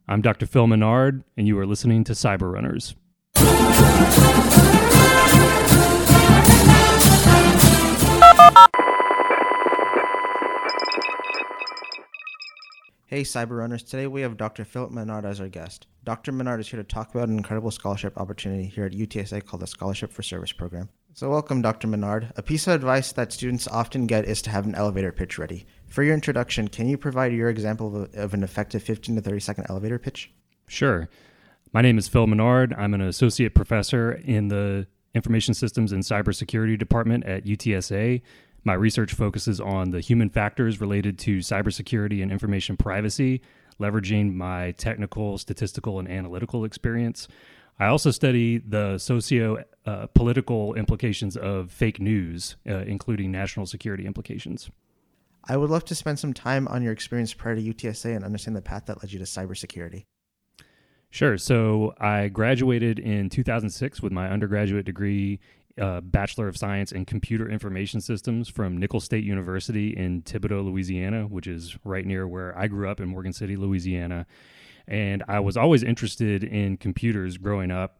I'm Dr. Phil Menard, and you are listening to Cyber Runners. Hey Cyber Runners, today we have Dr. Philip Menard as our guest. Dr. Menard is here to talk about an incredible scholarship opportunity here at UTSA called the Scholarship for Service Program. So welcome, Dr. Menard. A piece of advice that students often get is to have an elevator pitch ready. For your introduction, can you provide your example of an effective 15 to 30 second elevator pitch? Sure. My name is Phil Menard. I'm an associate professor in the Information Systems and Cybersecurity Department at UTSA. My research focuses on the human factors related to cybersecurity and information privacy, leveraging my technical, statistical, and analytical experience. I also study the socio-political implications of fake news, including national security implications. I would love to spend some time on your experience prior to UTSA and understand the path that led you to cybersecurity. Sure. So I graduated in 2006 with my undergraduate degree, Bachelor of Science in Computer Information Systems from Nicholls State University in Thibodaux, Louisiana, which is right near where I grew up in Morgan City, Louisiana. And I was always interested in computers growing up.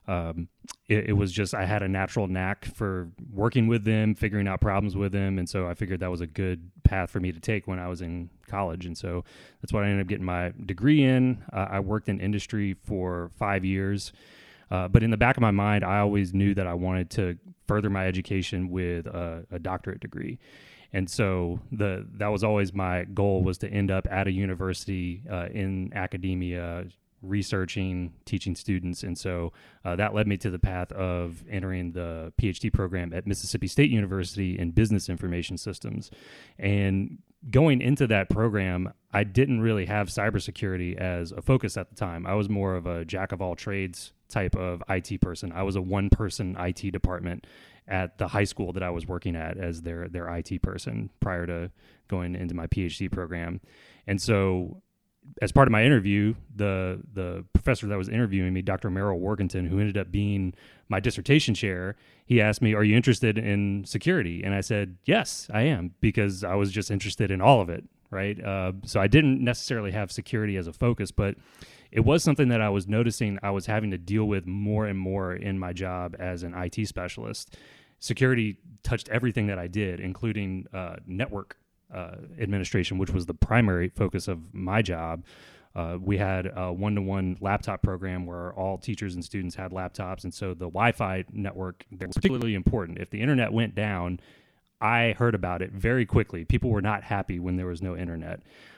It was just, I had a natural knack for working with them, figuring out problems with them. And so I figured that was a good path for me to take when I was in college. And so that's what I ended up getting my degree in. I worked in industry for 5 years. But in the back of my mind, I always knew that I wanted to further my education with a doctorate degree. And so that was always my goal, was to end up at a university in academia, researching, teaching students. And so that led me to the path of entering the PhD program at Mississippi State University in Business Information Systems. And going into that program, I didn't really have cybersecurity as a focus at the time. I was more of a jack of all trades type of IT person. I was a one-person IT department at the high school that I was working at as their IT person prior to going into my PhD program. And so as part of my interview, the professor that was interviewing me, Dr. Merrill Workington, who ended up being my dissertation chair, he asked me, "Are you interested in security?" And I said, "Yes, I am," because I was just interested in all of it, right? So I didn't necessarily have security as a focus, but it was something that I was noticing I was having to deal with more and more in my job as an IT specialist. Security touched everything that I did, including network administration, which was the primary focus of my job. We had a one-to-one laptop program where all teachers and students had laptops, and so the Wi-Fi network was particularly important. If the internet went down, I heard about it very quickly. People were not happy when there was no internet.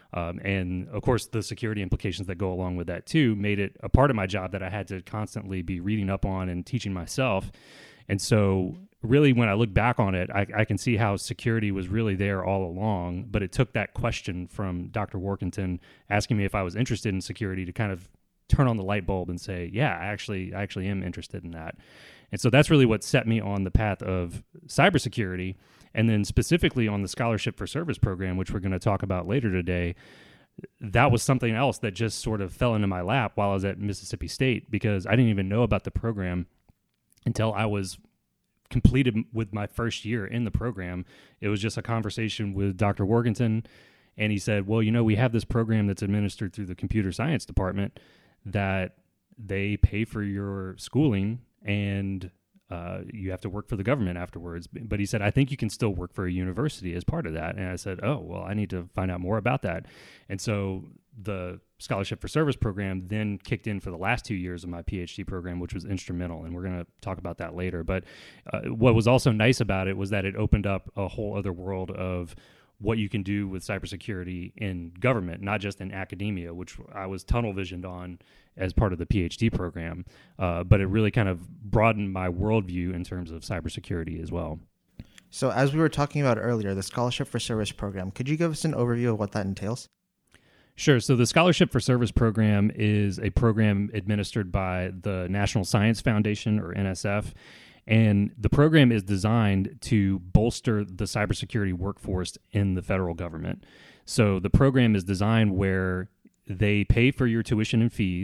And of course, the security implications that go along with that too made it a part of my job that I had to constantly be reading up on and teaching myself. And so really, when I look back on it, I can see how security was really there all along, but it took that question from Dr. Workington asking me if I was interested in security to kind of turn on the light bulb and say, yeah, I actually am interested in that. And so that's really what set me on the path of cybersecurity. And then specifically on the Scholarship for Service program, which we're going to talk about later today, that was something else that just sort of fell into my lap while I was at Mississippi State, because I didn't even know about the program until I was completed with my first year in the program. It was just a conversation with Dr. Workington, and he said, well, we have this program that's administered through the computer science department that they pay for your schooling, and you have to work for the government afterwards. But he said, I think you can still work for a university as part of that. And I said, oh, well, I need to find out more about that. And so the Scholarship for Service program then kicked in for the last 2 years of my PhD program, which was instrumental. And we're going to talk about that later. But what was also nice about it was that it opened up a whole other world of what you can do with cybersecurity in government, not just in academia, which I was tunnel visioned on as part of the PhD program. But it really kind of broadened my worldview in terms of cybersecurity as well. So as we were talking about earlier, the Scholarship for Service program, could you give us an overview of what that entails? Sure. So the Scholarship for Service program is a program administered by the National Science Foundation, or NSF. And the program is designed to bolster the cybersecurity workforce in the federal government. So the program is designed where they pay for your tuition and fees,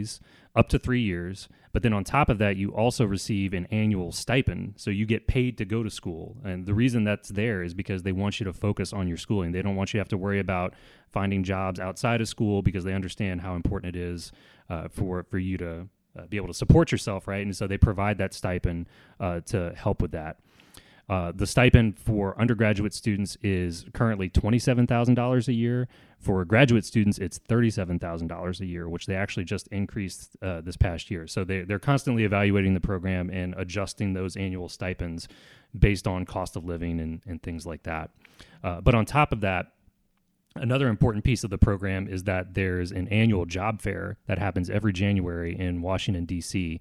up to 3 years. But then on top of that, you also receive an annual stipend. So you get paid to go to school. And the reason that's there is because they want you to focus on your schooling. They don't want you to have to worry about finding jobs outside of school, because they understand how important it is for you to be able to support yourself, right? And so they provide that stipend to help with that. The stipend for undergraduate students is currently $27,000 a year. For graduate students, it's $37,000 a year, which they actually just increased this past year. So they're constantly evaluating the program and adjusting those annual stipends based on cost of living and things like that. But on top of that, another important piece of the program is that there's an annual job fair that happens every January in Washington, D.C.,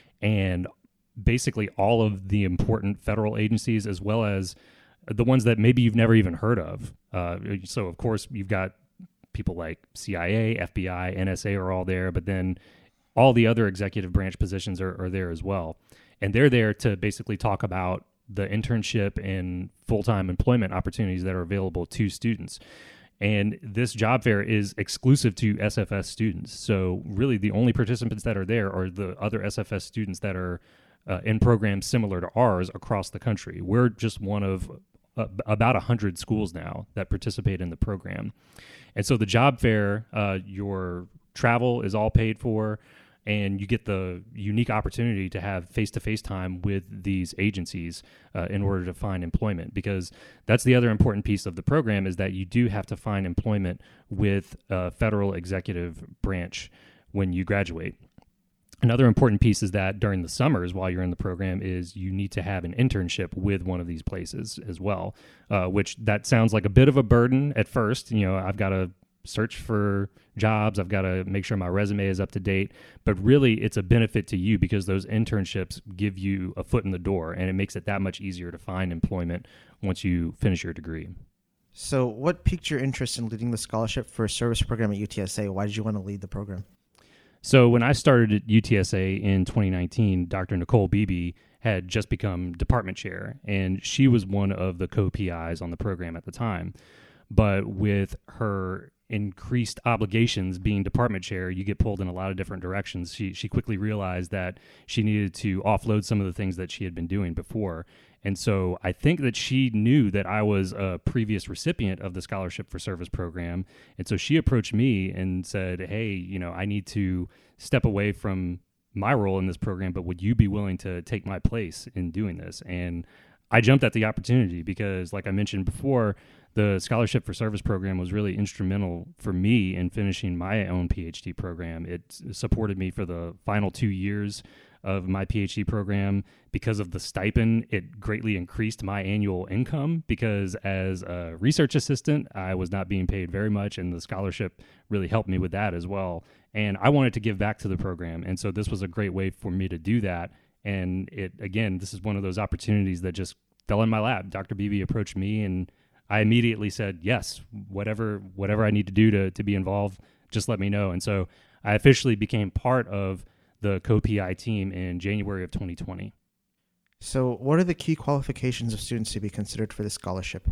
and basically all of the important federal agencies, as well as the ones that maybe you've never even heard of. So, of course, you've got people like CIA, FBI, NSA are all there, but then all the other executive branch positions are there as well. And they're there to basically talk about the internship and full-time employment opportunities that are available to students. And this job fair is exclusive to SFS students. So really the only participants that are there are the other SFS students that are in programs similar to ours across the country. We're just one of about 100 schools now that participate in the program. And so the job fair, your travel is all paid for, and you get the unique opportunity to have face-to-face time with these agencies in order to find employment, because that's the other important piece of the program, is that you do have to find employment with a federal executive branch when you graduate. Another important piece is that during the summers while you're in the program is you need to have an internship with one of these places as well, which that sounds like a bit of a burden at first. You know, I've got to search for jobs. I've got to make sure my resume is up to date. But really, it's a benefit to you because those internships give you a foot in the door, and it makes it that much easier to find employment once you finish your degree. So what piqued your interest in leading the scholarship for a service program at UTSA? Why did you want to lead the program? So when I started at UTSA in 2019, Dr. Nicole Beebe had just become department chair, and she was one of the co-PIs on the program at the time. But with her increased obligations being department chair, you get pulled in a lot of different directions. She quickly realized that she needed to offload some of the things that she had been doing before. And so I think that she knew that I was a previous recipient of the Scholarship for Service program. And so she approached me and said, hey, you know, I need to step away from my role in this program, but would you be willing to take my place in doing this? And I jumped at the opportunity because, like I mentioned before, the Scholarship for Service program was really instrumental for me in finishing my own PhD program. It supported me for the final 2 years of my PhD program. Because of the stipend, it greatly increased my annual income because as a research assistant, I was not being paid very much, and the scholarship really helped me with that as well. And I wanted to give back to the program, and so this was a great way for me to do that. And this is one of those opportunities that just fell in my lap. Dr. Beebe approached me, and I immediately said, yes, whatever I need to do to be involved, just let me know. And so I officially became part of the co-PI team in January of 2020. So what are the key qualifications of students to be considered for this scholarship?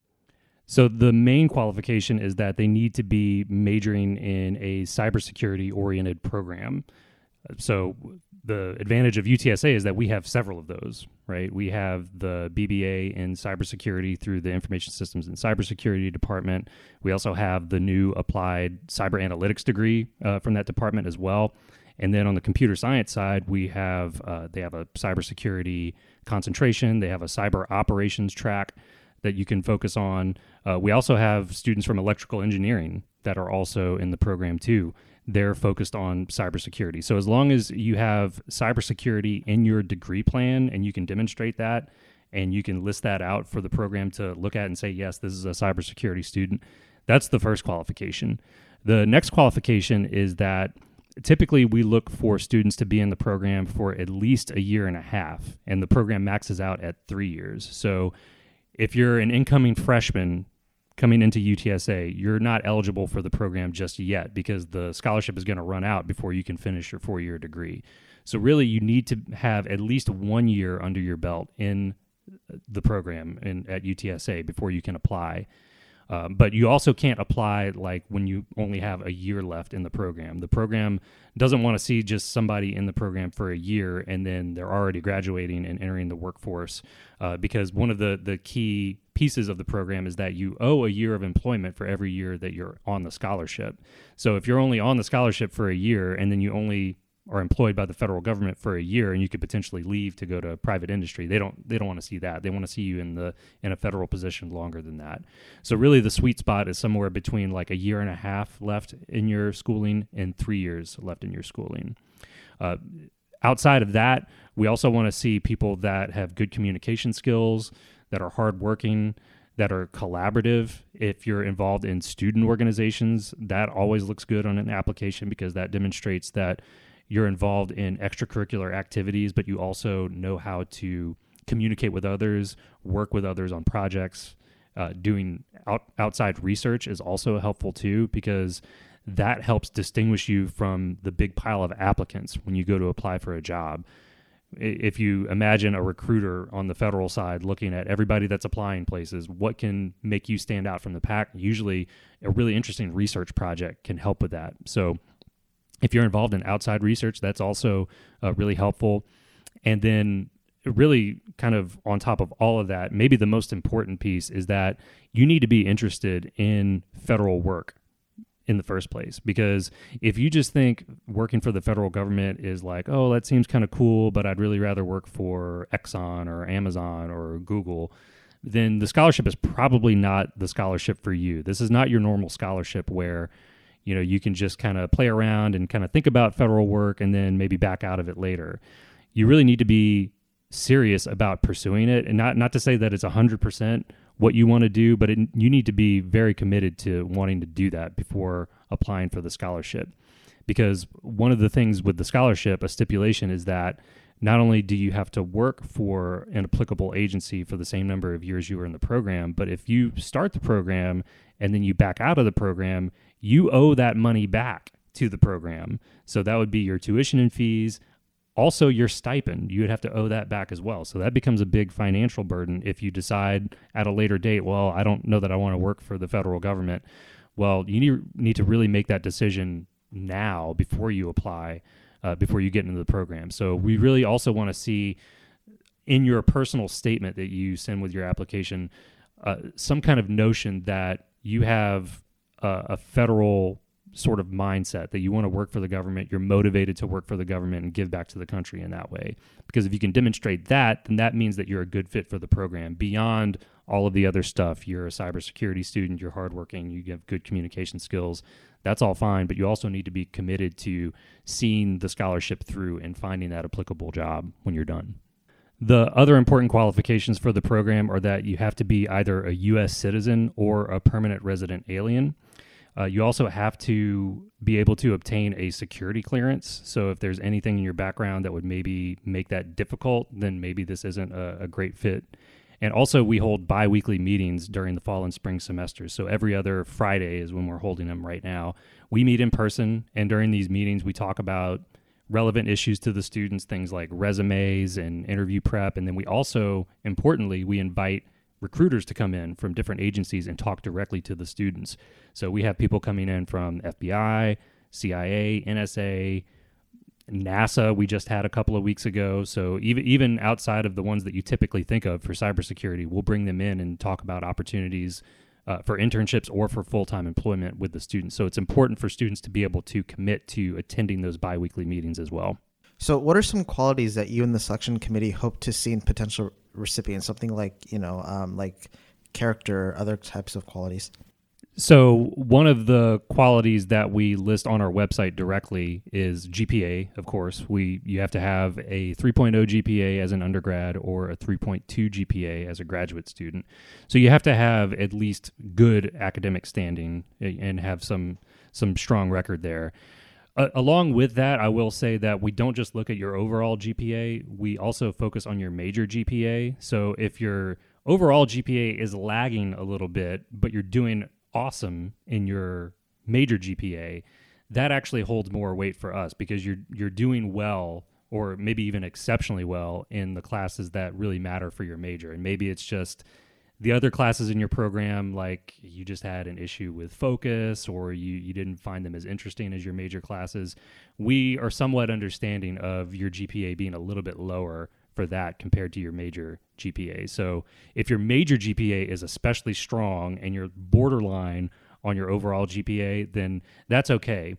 So the main qualification is that they need to be majoring in a cybersecurity-oriented program. So the advantage of UTSA is that we have several of those, right? We have the BBA in cybersecurity through the Information Systems and Cybersecurity Department. We also have the new applied cyber analytics degree from that department as well. And then on the computer science side, we have they have a cybersecurity concentration. They have a cyber operations track that you can focus on. We also have students from electrical engineering that are also in the program too. They're focused on cybersecurity. So as long as you have cybersecurity in your degree plan and you can demonstrate that and you can list that out for the program to look at and say, yes, this is a cybersecurity student, that's the first qualification. The next qualification is that typically we look for students to be in the program for at least a year and a half, and the program maxes out at 3 years. So if you're an incoming freshman coming into UTSA, you're not eligible for the program just yet because the scholarship is going to run out before you can finish your 4-year degree. So really you need to have at least 1 year under your belt in the program at UTSA before you can apply. But you also can't apply like when you only have a year left in the program. The program doesn't want to see just somebody in the program for a year and then they're already graduating and entering the workforce, because one of the key pieces of the program is that you owe a year of employment for every year that you're on the scholarship. So if you're only on the scholarship for a year and then you only are employed by the federal government for a year and you could potentially leave to go to private industry, they don't want to see that. They want to see you in a federal position longer than that. So really the sweet spot is somewhere between like a year and a half left in your schooling and 3 years left in your schooling. Outside of that, we also want to see people that have good communication skills, that are hardworking, that are collaborative. If you're involved in student organizations, that always looks good on an application because that demonstrates that you're involved in extracurricular activities, but you also know how to communicate with others, work with others on projects. Doing outside research is also helpful too, because that helps distinguish you from the big pile of applicants when you go to apply for a job. If you imagine a recruiter on the federal side looking at everybody that's applying places, what can make you stand out from the pack? Usually a really interesting research project can help with that. So if you're involved in outside research, that's also really helpful. And then really kind of on top of all of that, maybe the most important piece is that you need to be interested in federal work in the first place. Because if you just think working for the federal government is like, oh, that seems kind of cool, but I'd really rather work for Exxon or Amazon or Google, then the scholarship is probably not the scholarship for you. This is not your normal scholarship where, you know, you can just kind of play around and kind of think about federal work and then maybe back out of it later. You really need to be serious about pursuing it, and not to say that it's 100% what you want to do, but you need to be very committed to wanting to do that before applying for the scholarship. Because one of the things with the scholarship, a stipulation is that not only do you have to work for an applicable agency for the same number of years you were in the program, but if you start the program and then you back out of the program, you owe that money back to the program. So that would be your tuition and fees, also your stipend. You would have to owe that back as well. So that becomes a big financial burden if you decide at a later date, well, I don't know that I want to work for the federal government. Well, you need to really make that decision now before you apply, before you get into the program. So we really also want to see in your personal statement that you send with your application some kind of notion that you have a federal sort of mindset, that you want to work for the government, you're motivated to work for the government and give back to the country in that way. Because if you can demonstrate that, then that means that you're a good fit for the program beyond all of the other stuff. You're a cybersecurity student, you're hardworking, you have good communication skills. That's all fine, but you also need to be committed to seeing the scholarship through and finding that applicable job when you're done. The other important qualifications for the program are that you have to be either a U.S. citizen or a permanent resident alien. You also have to be able to obtain a security clearance. So if there's anything in your background that would maybe make that difficult, then maybe this isn't a great fit. And also we hold bi-weekly meetings during the fall and spring semesters. So every other Friday is when we're holding them right now. We meet in person, and during these meetings we talk about relevant issues to the students, things like resumes and interview prep. And then we also, importantly, we invite recruiters to come in from different agencies and talk directly to the students. So we have people coming in from FBI, CIA, NSA, NASA we just had a couple of weeks ago. So even outside of the ones that you typically think of for cybersecurity, we'll bring them in and talk about opportunities for internships or for full-time employment with the students. So it's important for students to be able to commit to attending those bi-weekly meetings as well. So what are some qualities that you and the selection committee hope to see in potential recipients? Something like, like character, other types of qualities? So one of the qualities that we list on our website directly is GPA, of course. You have to have a 3.0 GPA as an undergrad or a 3.2 GPA as a graduate student. So you have to have at least good academic standing and have some strong record there. Along with that, I will say that we don't just look at your overall GPA. We also focus on your major GPA. So if your overall GPA is lagging a little bit, but you're doing awesome in your major GPA, that actually holds more weight for us because you're doing well, or maybe even exceptionally well, in the classes that really matter for your major. And maybe it's just The other classes in your program, like you just had an issue with focus or you didn't find them as interesting as your major classes, we are somewhat understanding of your GPA being a little bit lower for that compared to your major GPA. So if your major GPA is especially strong and you're borderline on your overall GPA, then that's okay.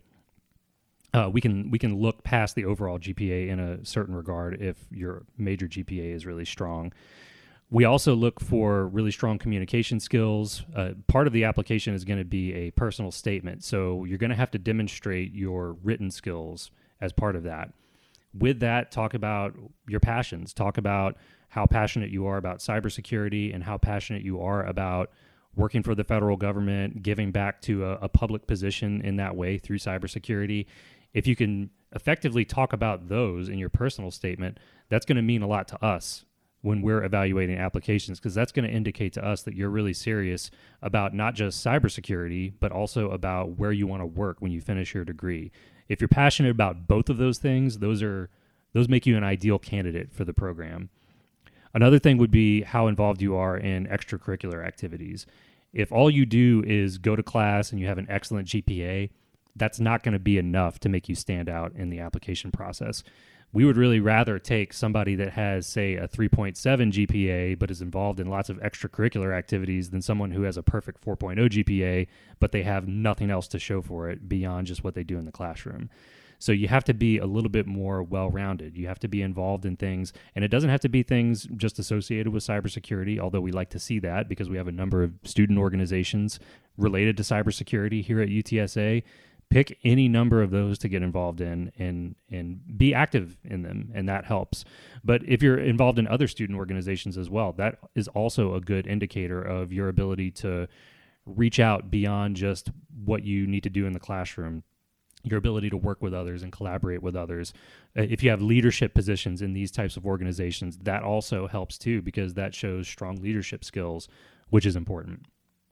We can look past the overall GPA in a certain regard if your major GPA is really strong. We also look for really strong communication skills. Part of the application is going to be a personal statement. So you're going to have to demonstrate your written skills as part of that. With that, talk about your passions. Talk about how passionate you are about cybersecurity and how passionate you are about working for the federal government, giving back to a public position in that way through cybersecurity. If you can effectively talk about those in your personal statement, that's going to mean a lot to us when we're evaluating applications, because that's going to indicate to us that you're really serious about not just cybersecurity, but also about where you want to work when you finish your degree. If you're passionate about both of those things, those make you an ideal candidate for the program. Another thing would be how involved you are in extracurricular activities. If all you do is go to class and you have an excellent GPA, that's not going to be enough to make you stand out in the application process. We would really rather take somebody that has, say, a 3.7 GPA but is involved in lots of extracurricular activities than someone who has a perfect 4.0 GPA, but they have nothing else to show for it beyond just what they do in the classroom. So you have to be a little bit more well-rounded. You have to be involved in things, and it doesn't have to be things just associated with cybersecurity, although we like to see that because we have a number of student organizations related to cybersecurity here at UTSA. Pick any number of those to get involved in and be active in them, and that helps. But if you're involved in other student organizations as well, that is also a good indicator of your ability to reach out beyond just what you need to do in the classroom, your ability to work with others and collaborate with others. If you have leadership positions in these types of organizations, that also helps too, because that shows strong leadership skills, which is important.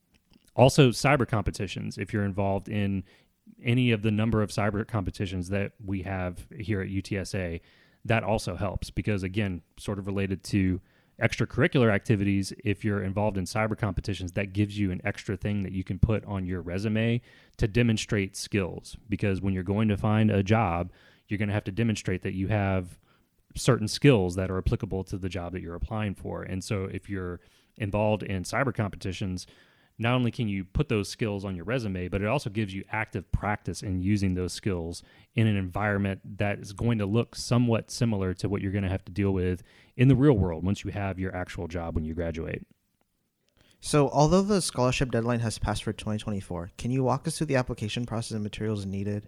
Also, cyber competitions. If you're involved in any of the number of cyber competitions that we have here at UTSA, that also helps because, again, sort of related to extracurricular activities, if you're involved in cyber competitions, that gives you an extra thing that you can put on your resume to demonstrate skills, because when you're going to find a job, you're going to have to demonstrate that you have certain skills that are applicable to the job that you're applying for. And so if you're involved in cyber competitions, not only can you put those skills on your resume, but it also gives you active practice in using those skills in an environment that is going to look somewhat similar to what you're going to have to deal with in the real world once you have your actual job when you graduate. So although the scholarship deadline has passed for 2024, can you walk us through the application process and materials needed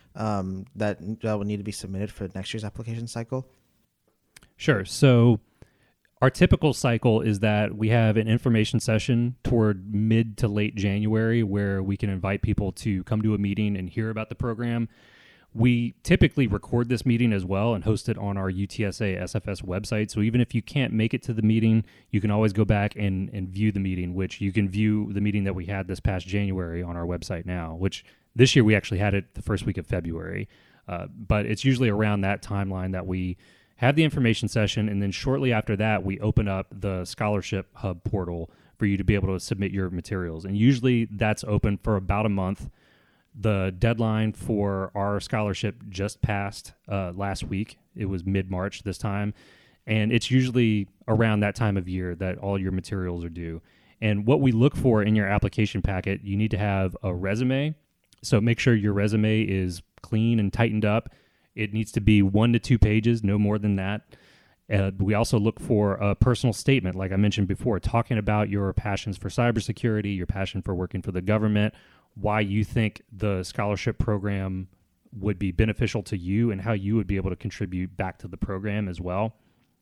that will need to be submitted for next year's application cycle? Sure. So our typical cycle is that we have an information session toward mid to late January where we can invite people to come to a meeting and hear about the program. We typically record this meeting as well and host it on our UTSA SFS website. So even if you can't make it to the meeting, you can always go back and view the meeting, which you can view the meeting that we had this past January on our website now, which this year we actually had it the first week of February. But it's usually around that timeline that we have the information session, and then shortly after that, we open up the Scholarship Hub portal for you to be able to submit your materials. And usually that's open for about a month. The deadline for our scholarship just passed last week. It was mid-March this time. And it's usually around that time of year that all your materials are due. And what we look for in your application packet, you need to have a resume. So make sure your resume is clean and tightened up. It needs to be 1 to 2 pages, no more than that. We also look for a personal statement, like I mentioned before, talking about your passions for cybersecurity, your passion for working for the government, why you think the scholarship program would be beneficial to you, and how you would be able to contribute back to the program as well.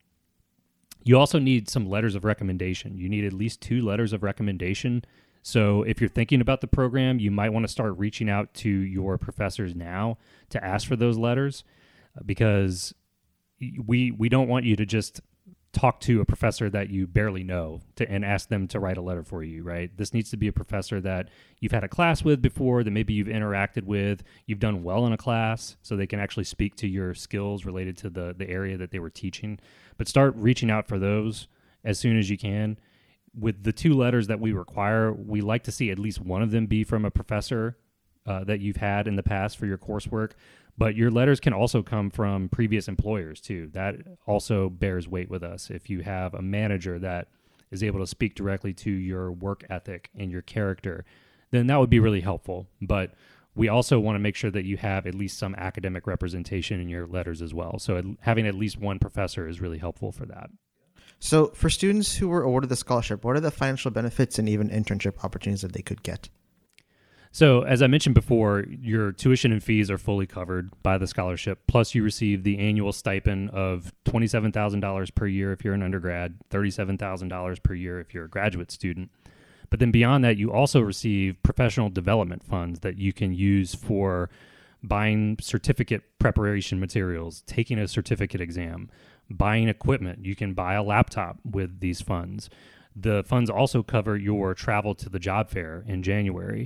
You also need some letters of recommendation. You need at least 2 letters of recommendation. So if you're thinking about the program, you might want to start reaching out to your professors now to ask for those letters, because we don't want you to just talk to a professor that you barely know and ask them to write a letter for you, right? This needs to be a professor that you've had a class with before, that maybe you've interacted with, you've done well in a class, so they can actually speak to your skills related to the area that they were teaching. But start reaching out for those as soon as you can. with the 2 letters that we require, we like to see at least one of them be from a professor that you've had in the past for your coursework. But your letters can also come from previous employers too. That also bears weight with us. If you have a manager that is able to speak directly to your work ethic and your character, then that would be really helpful. But we also want to make sure that you have at least some academic representation in your letters as well. So having at least one professor is really helpful for that. So for students who were awarded the scholarship, what are the financial benefits and even internship opportunities that they could get? So as I mentioned before, your tuition and fees are fully covered by the scholarship. Plus you receive the annual stipend of $27,000 per year if you're an undergrad, $37,000 per year if you're a graduate student. But then beyond that, you also receive professional development funds that you can use for buying certificate preparation materials, taking a certificate exam, buying equipment. You can buy a laptop with these funds. The funds also cover your travel to the job fair in January.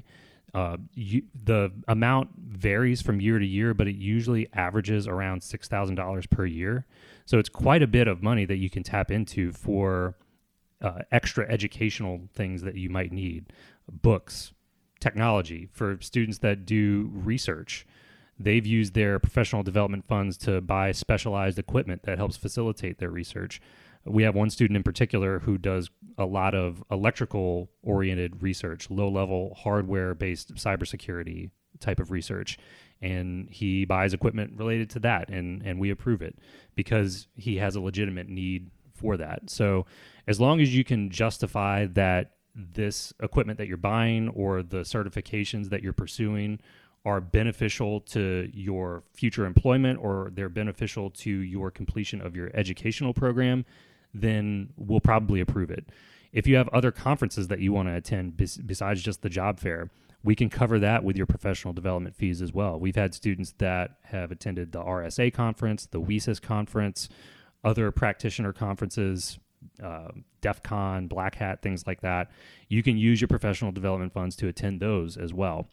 The amount varies from year to year, but it usually averages around $6,000 per year. So it's quite a bit of money that you can tap into for extra educational things that you might need. Books, technology. For students that do research, they've used their professional development funds to buy specialized equipment that helps facilitate their research. We have one student in particular who does a lot of electrical-oriented research, low-level hardware-based cybersecurity type of research, and he buys equipment related to that, and we approve it because he has a legitimate need for that. So as long as you can justify that this equipment that you're buying or the certifications that you're pursuing are beneficial to your future employment or they're beneficial to your completion of your educational program, then we'll probably approve it. If you have other conferences that you want to attend besides just the job fair, we can cover that with your professional development fees as well. We've had students that have attended the RSA conference, the WESIS conference, other practitioner conferences, DEF CON, Black Hat, things like that. You can use your professional development funds to attend those as well.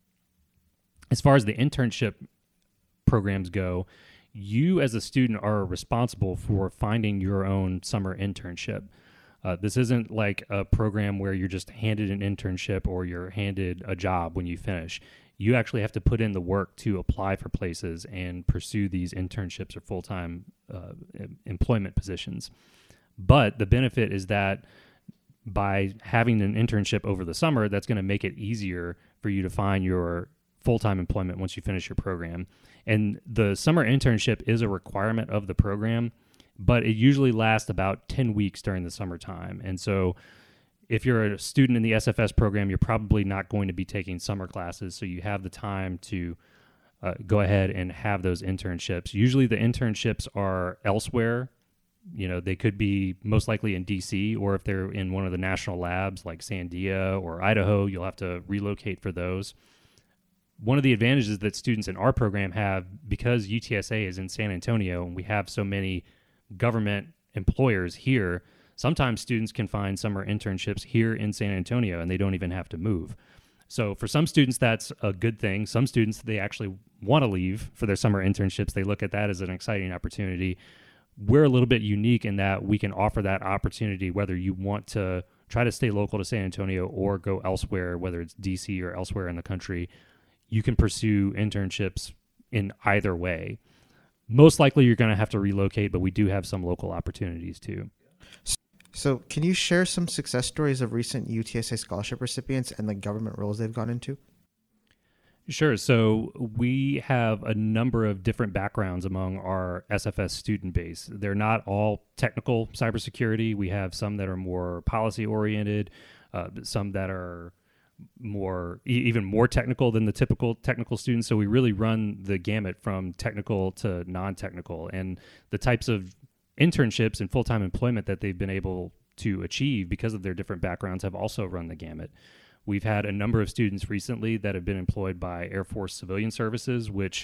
As far as the internship programs go, you as a student are responsible for finding your own summer internship. This isn't like a program where you're just handed an internship or you're handed a job when you finish. You actually have to put in the work to apply for places and pursue these internships or full-time employment positions. But the benefit is that by having an internship over the summer, that's going to make it easier for you to find your full-time employment once you finish your program. And the summer internship is a requirement of the program, but it usually lasts about 10 weeks during the summertime. And so if you're a student in the SFS program, you're probably not going to be taking summer classes, so you have the time to go ahead and have those internships. Usually the internships are elsewhere. You know, they could be most likely in DC, or if they're in one of the national labs like Sandia or Idaho, you'll have to relocate for those. One of the advantages that students in our program have, because UTSA is in San Antonio and we have so many government employers here, sometimes students can find summer internships here in San Antonio and they don't even have to move. So for some students, that's a good thing. Some students, they actually want to leave for their summer internships. They look at that as an exciting opportunity. We're a little bit unique in that we can offer that opportunity whether you want to try to stay local to San Antonio or go elsewhere, whether it's DC or elsewhere in the country. You can pursue internships in either way. Most likely you're going to have to relocate, but we do have some local opportunities too. So can you share some success stories of recent UTSA scholarship recipients and the government roles they've gone into? Sure. So we have a number of different backgrounds among our SFS student base. They're not all technical cybersecurity. We have some that are more policy oriented, some that are even more technical than the typical technical students. So we really run the gamut from technical to non-technical, and the types of internships and full-time employment that they've been able to achieve because of their different backgrounds have also run the gamut. We've had a number of students recently that have been employed by Air Force Civilian Services, which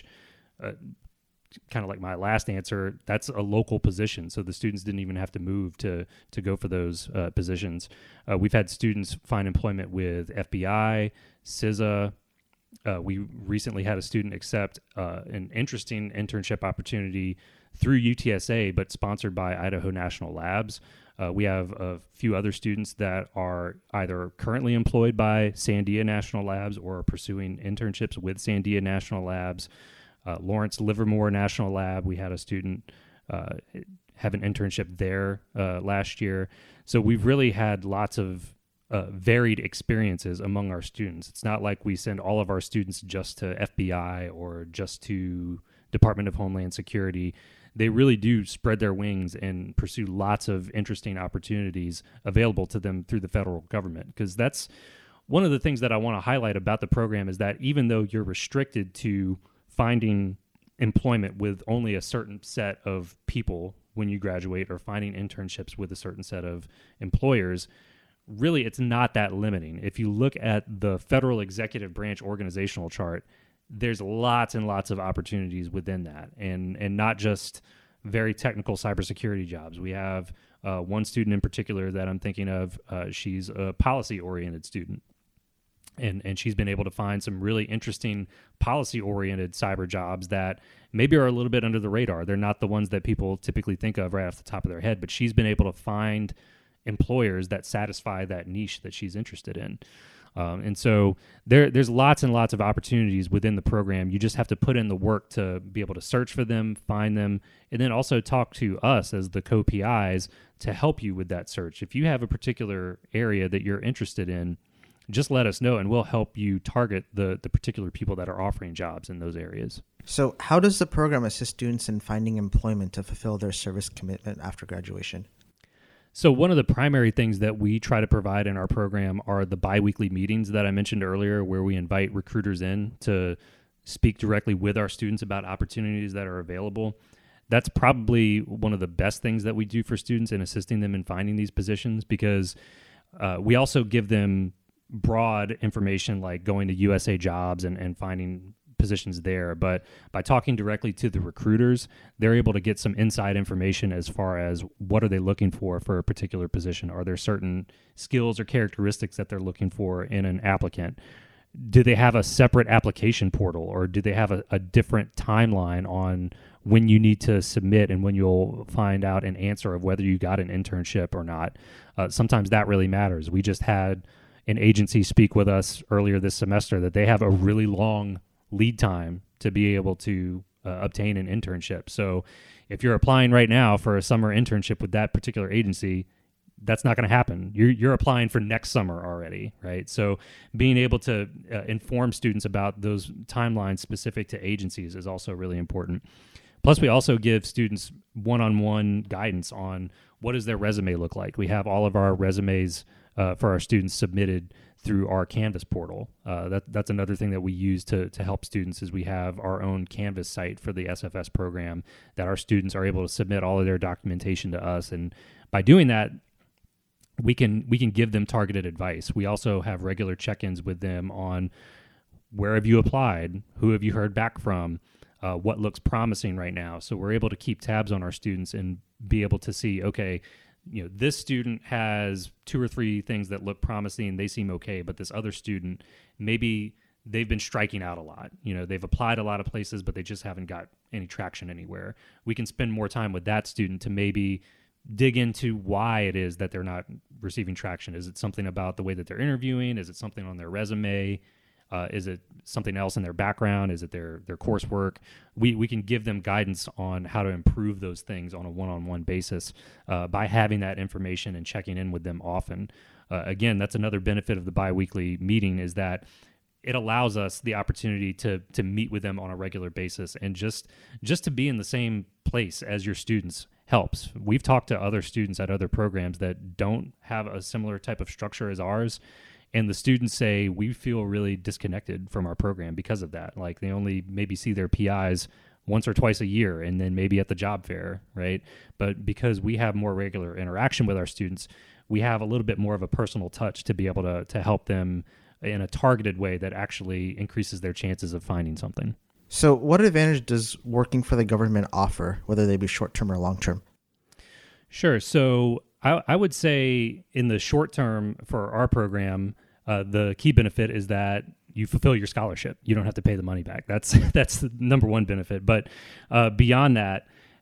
kind of like my last answer, that's a local position. So the students didn't even have to move to go for those positions. We've had students find employment with FBI, CISA. We recently had a student accept an interesting internship opportunity through UTSA, but sponsored by Idaho National Labs. We have a few other students that are either currently employed by Sandia National Labs or are pursuing internships with Sandia National Labs. Lawrence Livermore National Lab, we had a student have an internship there last year. So we've really had lots of varied experiences among our students. It's not like we send all of our students just to FBI or just to Department of Homeland Security. They really do spread their wings and pursue lots of interesting opportunities available to them through the federal government. Because that's one of the things that I want to highlight about the program is that even though you're restricted to finding employment with only a certain set of people when you graduate or finding internships with a certain set of employers, really it's not that limiting. If you look at the federal executive branch organizational chart, there's lots and lots of opportunities within that, and not just very technical cybersecurity jobs. We have one student in particular that I'm thinking of. She's a policy-oriented student, and she's been able to find some really interesting policy-oriented cyber jobs that maybe are a little bit under the radar. They're not the ones that people typically think of right off the top of their head, but she's been able to find employers that satisfy that niche that she's interested in. And so there's lots and lots of opportunities within the program. You just have to put in the work to be able to search for them, find them, and then also talk to us as the co-PIs to help you with that search. If you have a particular area that you're interested in, just let us know and we'll help you target the particular people that are offering jobs in those areas. So how does the program assist students in finding employment to fulfill their service commitment after graduation? So one of the primary things that we try to provide in our program are the biweekly meetings that I mentioned earlier, where we invite recruiters in to speak directly with our students about opportunities that are available. That's probably one of the best things that we do for students in assisting them in finding these positions, because we also give them broad information like going to USA Jobs and finding positions there. But by talking directly to the recruiters, they're able to get some inside information as far as what are they looking for a particular position. Are there certain skills or characteristics that they're looking for in an applicant? Do they have a separate application portal, or do they have a different timeline on when you need to submit and when you'll find out an answer of whether you got an internship or not? Sometimes that really matters. We just had an agency speak with us earlier this semester that they have a really long lead time to be able to obtain an internship. So if you're applying right now for a summer internship with that particular agency, that's not going to happen. You're applying for next summer already, right? So being able to inform students about those timelines specific to agencies is also really important. Plus, we also give students one-on-one guidance on what does their resume look like. We have all of our resumes for our students submitted through our Canvas portal. That's another thing that we use to help students, is we have our own Canvas site for the SFS program that our students are able to submit all of their documentation to us. And by doing that, we can give them targeted advice. We also have regular check-ins with them on where have you applied, who have you heard back from, what looks promising right now. So we're able to keep tabs on our students and be able to see, okay, this student has 2 or 3 things that look promising, they seem okay, but this other student, maybe they've been striking out a lot. They've applied a lot of places, but they just haven't got any traction anywhere. We can spend more time with that student to maybe dig into why it is that they're not receiving traction. Is it something about the way that they're interviewing? Is it something on their resume? Is it something else in their background? Is it their coursework? We can give them guidance on how to improve those things on a one-on-one basis by having that information and checking in with them often. Again, that's another benefit of the biweekly meeting, is that it allows us the opportunity to meet with them on a regular basis, and just to be in the same place as your students helps. We've talked to other students at other programs that don't have a similar type of structure as ours, and the students say, we feel really disconnected from our program because of that. Like, they only maybe see their PIs once or twice a year, and then maybe at the job fair, right? But because we have more regular interaction with our students, we have a little bit more of a personal touch to be able to help them in a targeted way that actually increases their chances of finding something. So what advantage does working for the government offer, whether they be short-term or long-term? Sure. So I would say in the short term for our program, the key benefit is that you fulfill your scholarship. You don't have to pay the money back. That's the number one benefit. But beyond that,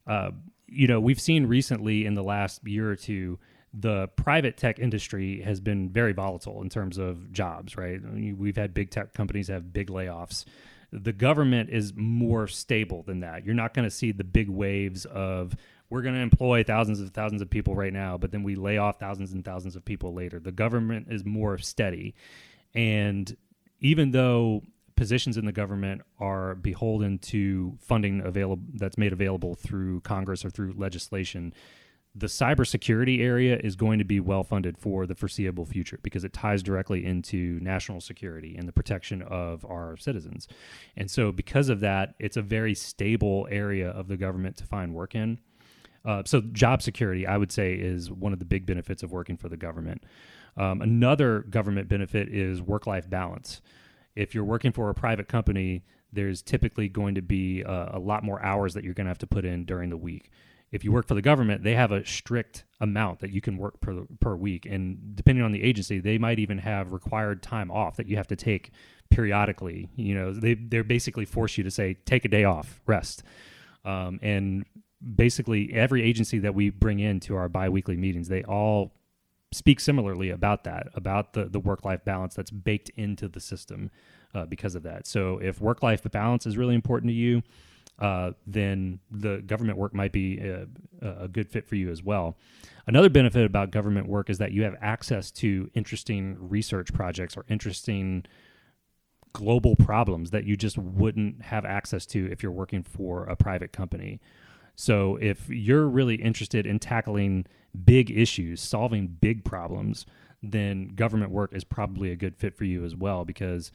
We've seen recently in the last year or two, the private tech industry has been very volatile in terms of jobs, right? We've had big tech companies have big layoffs. The government is more stable than that. You're not going to see the big waves of, we're going to employ thousands of people right now, but then we lay off thousands and thousands of people later. The government is more steady. And even though positions in the government are beholden to funding that's made available through Congress or through legislation, the cybersecurity area is going to be well funded for the foreseeable future because it ties directly into national security and the protection of our citizens. And so because of that, it's a very stable area of the government to find work in. So job security, I would say, is one of the big benefits of working for the government. Another government benefit is work-life balance. If you're working for a private company, there's typically going to be a lot more hours that you're going to have to put in during the week. If you work for the government, they have a strict amount that you can work per week. And depending on the agency, they might even have required time off that you have to take periodically. They're basically force you to say, take a day off, rest. And basically every agency that we bring into our biweekly meetings, they all speak similarly about that, about the work-life balance that's baked into the system because of that. So if work-life balance is really important to you, then the government work might be a good fit for you as well. Another benefit about government work is that you have access to interesting research projects or interesting global problems that you just wouldn't have access to if you're working for a private company. So if you're really interested in tackling big issues, solving big problems, then government work is probably a good fit for you as well because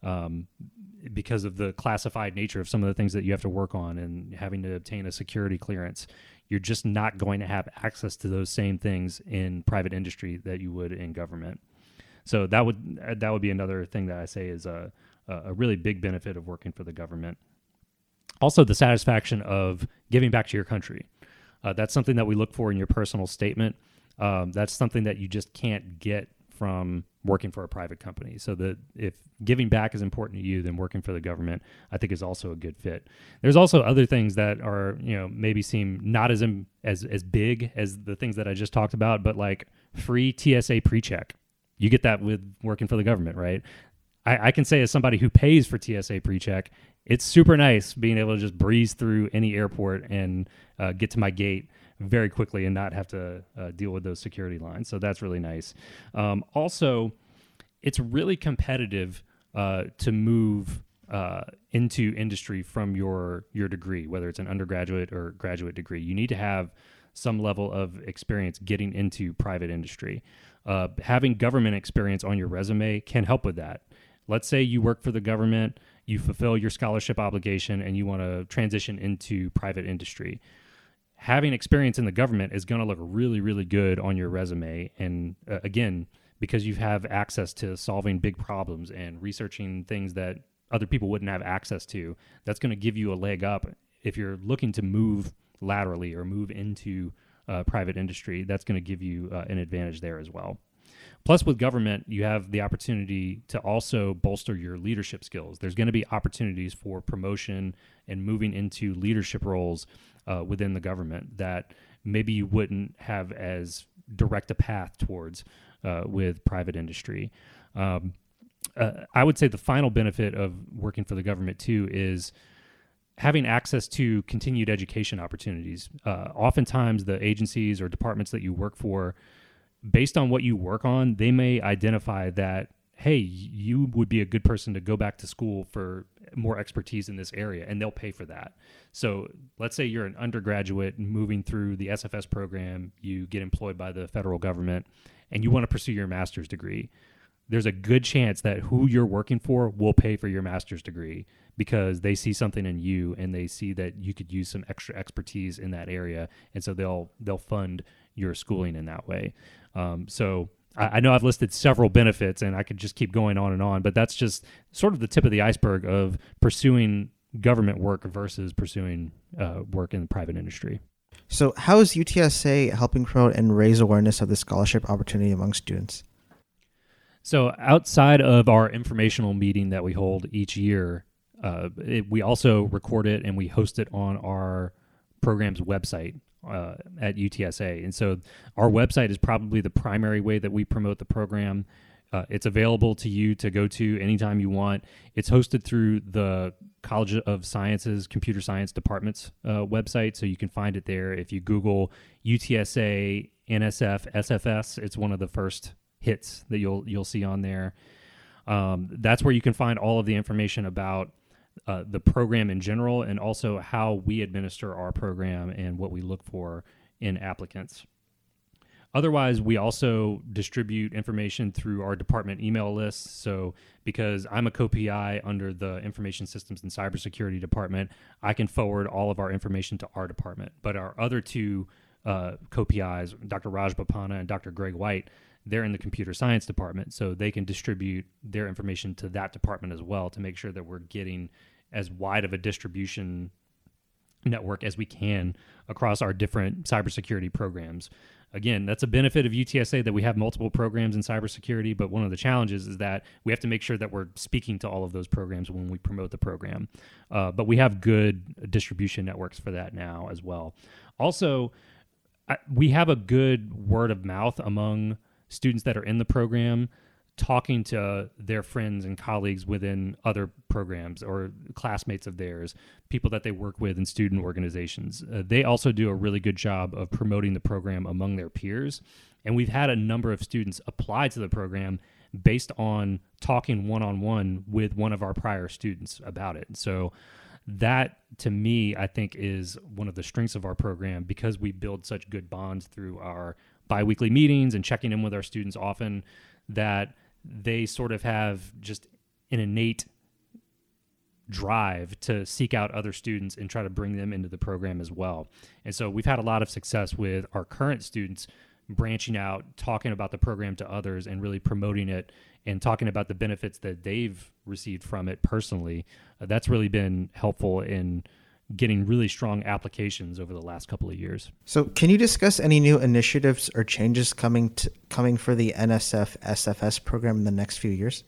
of the classified nature of some of the things that you have to work on and having to obtain a security clearance. You're just not going to have access to those same things in private industry that you would in government. So that would be another thing that I say is a really big benefit of working for the government. Also, the satisfaction of giving back to your country. That's something that we look for in your personal statement. That's something that you just can't get from working for a private company. So that if giving back is important to you, then working for the government, I think, is also a good fit. There's also other things that are, maybe seem not as big as the things that I just talked about, but like free TSA PreCheck. You get that with working for the government, right? I can say as somebody who pays for TSA PreCheck, it's super nice being able to just breeze through any airport and get to my gate very quickly and not have to deal with those security lines. So that's really nice. Also, it's really competitive to move into industry from your degree, whether it's an undergraduate or graduate degree. You need to have some level of experience getting into private industry. Having government experience on your resume can help with that. Let's say you work for the government, you fulfill your scholarship obligation, and you want to transition into private industry. Having experience in the government is going to look really, really good on your resume. And again, because you have access to solving big problems and researching things that other people wouldn't have access to, that's going to give you a leg up. If you're looking to move laterally or move into private industry, that's going to give you an advantage there as well. Plus, with government, you have the opportunity to also bolster your leadership skills. There's going to be opportunities for promotion and moving into leadership roles within the government that maybe you wouldn't have as direct a path towards with private industry. I would say the final benefit of working for the government, too, is having access to continued education opportunities. Oftentimes, the agencies or departments that you work for, based on what you work on, they may identify that, hey, you would be a good person to go back to school for more expertise in this area, and they'll pay for that. So let's say you're an undergraduate moving through the SFS program, you get employed by the federal government, and you want to pursue your master's degree. There's a good chance that who you're working for will pay for your master's degree because they see something in you and they see that you could use some extra expertise in that area, and so they'll fund your schooling in that way. So I know I've listed several benefits, and I could just keep going on and on, but that's just sort of the tip of the iceberg of pursuing government work versus pursuing work in the private industry. So how is UTSA helping promote and raise awareness of the scholarship opportunity among students? So outside of our informational meeting that we hold each year, we also record it and we host it on our program's website at UTSA. And so our website is probably the primary way that we promote the program. It's available to you to go to anytime you want. It's hosted through the College of Sciences Computer Science Department's website, so you can find it there. If you Google UTSA NSF SFS, it's one of the first hits that you'll see on there. That's where you can find all of the information about the program in general, and also how we administer our program and what we look for in applicants. Otherwise, we also distribute information through our department email lists. So because I'm a co-PI under the Information Systems and Cybersecurity Department, I can forward all of our information to our department. But our other two co-PIs, Dr. Raj Bapana and Dr. Greg White, they're in the Computer Science Department, so they can distribute their information to that department as well to make sure that we're getting as wide of a distribution network as we can across our different cybersecurity programs. Again, that's a benefit of UTSA, that we have multiple programs in cybersecurity, but one of the challenges is that we have to make sure that we're speaking to all of those programs when we promote the program. But we have good distribution networks for that now as well. Also, we have a good word of mouth among students that are in the program, talking to their friends and colleagues within other programs or classmates of theirs, people that they work with in student organizations. They also do a really good job of promoting the program among their peers. And we've had a number of students apply to the program based on talking one-on-one with one of our prior students about it. So that, to me, I think is one of the strengths of our program, because we build such good bonds through our biweekly meetings and checking in with our students often, that they sort of have just an innate drive to seek out other students and try to bring them into the program as well. And so we've had a lot of success with our current students branching out, talking about the program to others, and really promoting it and talking about the benefits that they've received from it personally. That's really been helpful in getting really strong applications over the last couple of years. So can you discuss any new initiatives or changes coming for the NSF SFS program in the next few years?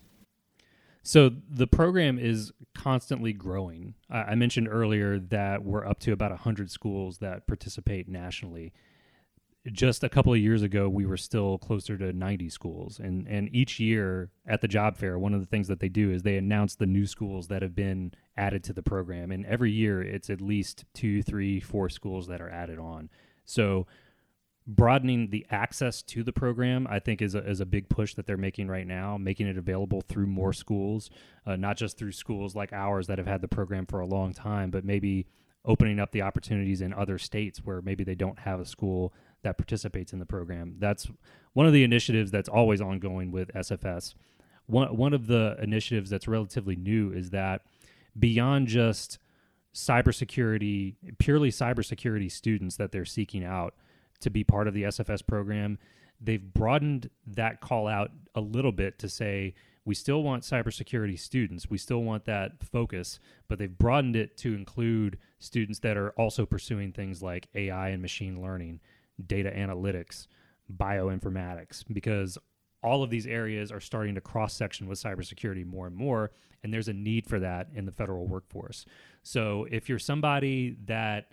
So the program is constantly growing. I mentioned earlier that we're up to about 100 schools that participate nationally. Just a couple of years ago, we were still closer to 90 schools. And each year at the job fair, one of the things that they do is they announce the new schools that have been added to the program. And every year, it's at least 2, 3, 4 schools that are added on. So broadening the access to the program, I think, is a big push that they're making right now, making it available through more schools, not just through schools like ours that have had the program for a long time, but maybe opening up the opportunities in other states where maybe they don't have a school that participates in the program. That's one of the initiatives that's always ongoing with SFS. One of the initiatives that's relatively new is that beyond just cybersecurity, purely cybersecurity students that they're seeking out to be part of the SFS program, they've broadened that call out a little bit to say, we still want cybersecurity students, we still want that focus, but they've broadened it to include students that are also pursuing things like AI and machine learning, data analytics, bioinformatics, because all of these areas are starting to cross-section with cybersecurity more and more, and there's a need for that in the federal workforce. So if you're somebody that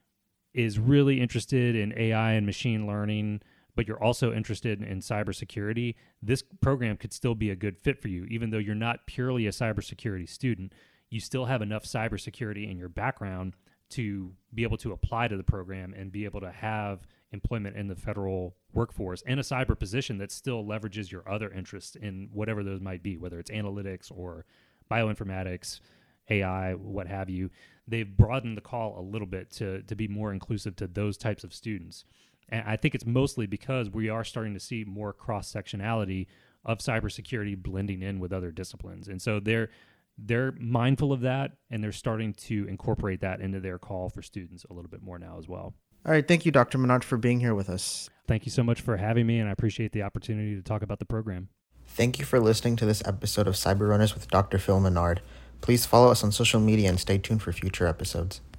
is really interested in AI and machine learning, but you're also interested in cybersecurity, this program could still be a good fit for you. Even though you're not purely a cybersecurity student, you still have enough cybersecurity in your background to be able to apply to the program and be able to have employment in the federal workforce in a cyber position that still leverages your other interests in whatever those might be, whether it's analytics or bioinformatics, AI, what have you. They've broadened the call a little bit to be more inclusive to those types of students. And I think it's mostly because we are starting to see more cross-sectionality of cybersecurity blending in with other disciplines. And so they're mindful of that, and they're starting to incorporate that into their call for students a little bit more now as well. All right. Thank you, Dr. Menard, for being here with us. Thank you so much for having me, and I appreciate the opportunity to talk about the program. Thank you for listening to this episode of Cyber Runners with Dr. Phil Menard. Please follow us on social media and stay tuned for future episodes.